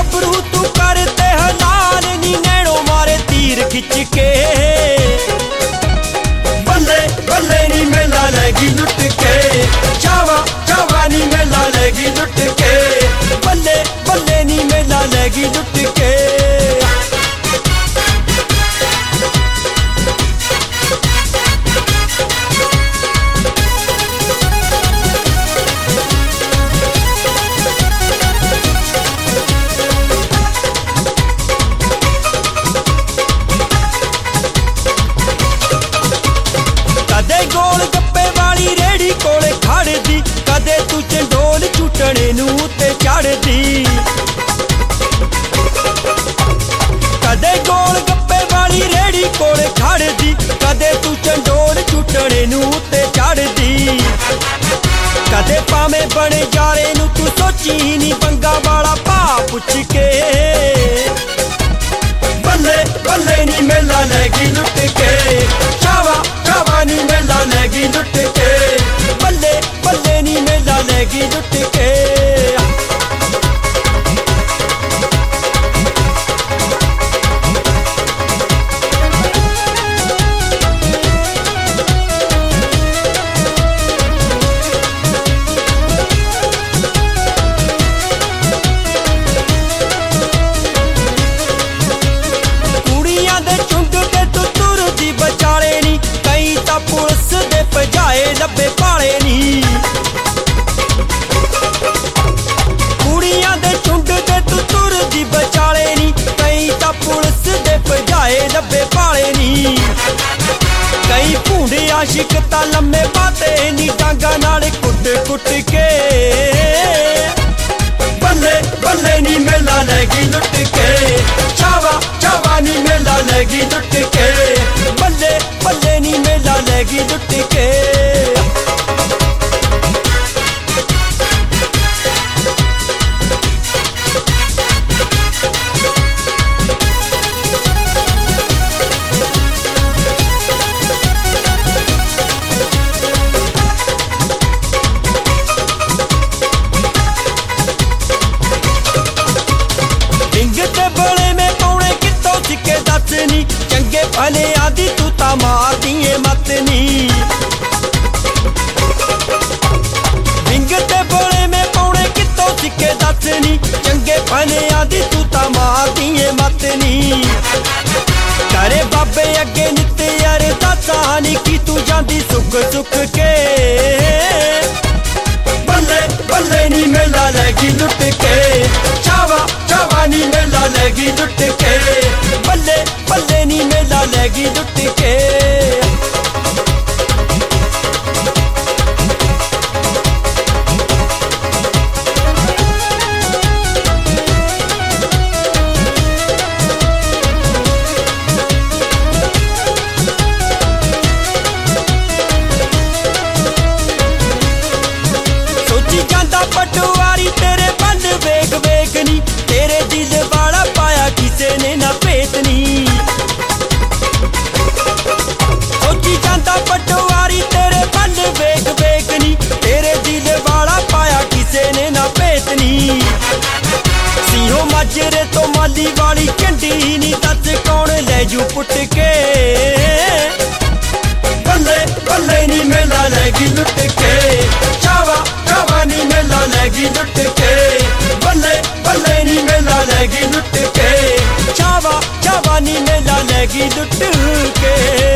गबरू तू करते हलाल नी नैनो मारे तीर खिंच के। बल्ले बल्ले नी मेला लेगी लुट के, चावा चावा नी मेला लेगी लुट के। बल्ले बल्ले नी मेला लेगी लुट के। कदे गोल गप्पे वाली रेड़ी कोले खड़दी, कदे तू चंडोल झूटने नू ते चढ़दी। कदे गोल गप्पे वाली रेड़ी कोले खड़दी, कदे तू चंडोल झूटने नू ते चढ़दी। कदे पावे बने जारे नू तू सोची नी पंगा वाला भा पुछ के। बल्ले बल्ले नी मेला लेगी लुट के, चावा चावा नी मेला लेगी लुट के। बल्ले बल्ले नी मेला लेगी लुट के। कुड़ियां दे झुंड ते तू तुरदी बचाले नी, कई तां पुलिस दे भजाए लब्बे भाले नी। कुड़ियां दे झुंड ते तू तुरदी बचाले नी, कई तां पुलिस दे भजाए लब्बे भाले नी। कई भूंडे आशिक तां लम्मे पाते नी, डांगा नाल कुट कुट के। बल्ले बल्ले नी मेला लेगी लुट के, चावा चावा नी मेला लेगी लुट के। बल्ले बल्ले नी मेला लेगी लुट के। डिंग ते बड़े में पौने कितों सिक्के दस नी, चंगे भले आदि तू ता मार दिए मत नी। डिंग ते बड़े में पौने कितों सिक्के दस नी, चंगे भले आदि तू ता मार दिए मत नी। करे बाबे अगे नित्ते अरदासा नी, की तू जांदी सुख सुख के। बल्ले बल्ले नी मेला लेगी लुट के, चावा चावा नी मेला लेगी लुट के। बल्ले बल्ले नी मेला लेगी लुट के। सोची जांदा पटवारी तेरे बल वेग वेग नी, तेरे दिल वाला पाया किसे ने ना भेत नी। सोची जांदा पटवारी तेरे बल वेग वेग नी, तेरे दिल वाला पाया किसे ने ना भेत नी। सिंहो माजरे तो माली वाली झंडी नी, दस कौन ले जू पुट के। बल्ले बल्ले नी मेला लेगी लुट के, चावा चावा नी मेला लेगी लुट के। बल्ले बल्ले नी मेला लेगी लुट के, चावा चावा नी मेला लेगी लुट के।